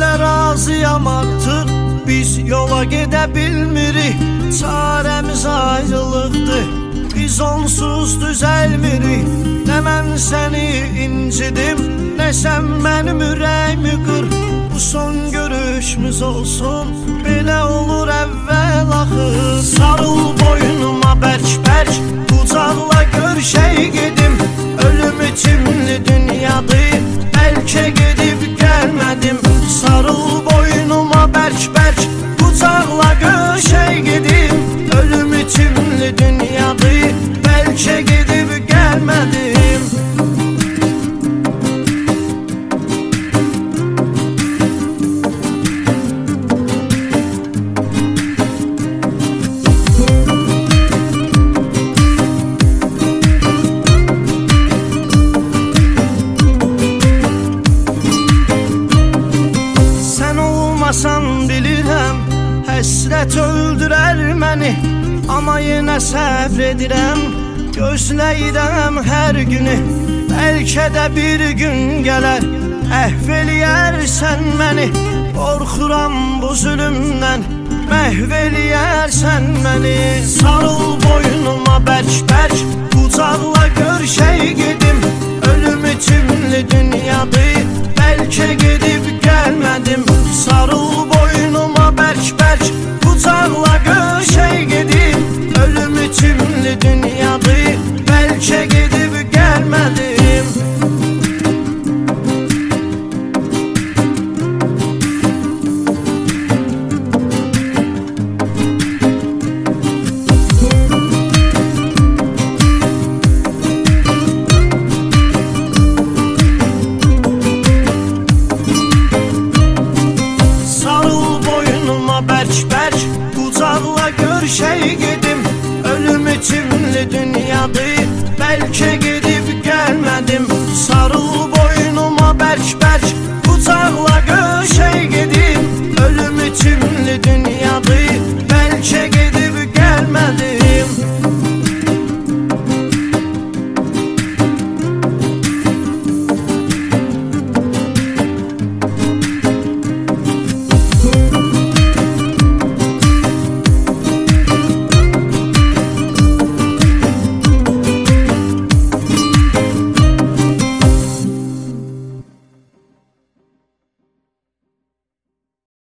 də razıyam artıq. Biz yola gedə bilmirik, çarəmiz ayrılıqdır. Biz onsuz düzəlmirik. Nə mən səni incidim, nə sən mənim ürəyimi qır. Bu son görüşümüz olsun, belə olur əvvəl axır. Sarıl boynuma bərk-bərk, qucaqla görüşək gedim. Ölüm içimli dünyadır, bəlkə gedib gəlmədim. Sarıl boynuma bərk-bərk, qucaqla görüşək gedim. Ölüm içimli dünyadır, bəlkə gedib gəlmədim. Olmasan bilirəm, həsrət öldürər məni. Amma yenə səbr edirəm, gözləyirəm hər günü. Bəlkə də bir gün gələr, əhv eləyərsən məni. Qorxuram bu zülümdən, məhv eləyərsən məni. Sarıl boynuma bərk-bərk, qucaqla görüşək gedim. Ölüm içimli dünyadır, bəlkə gedib gəlmədim.